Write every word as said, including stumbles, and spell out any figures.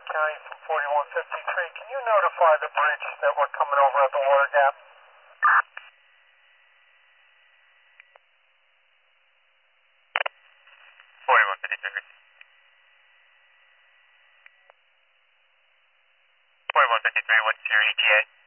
County from forty-one fifty-three. Can you notify the bridge that we're coming over at the water gap? forty-one fifty-three. forty-one fifty-three, what's your E T A?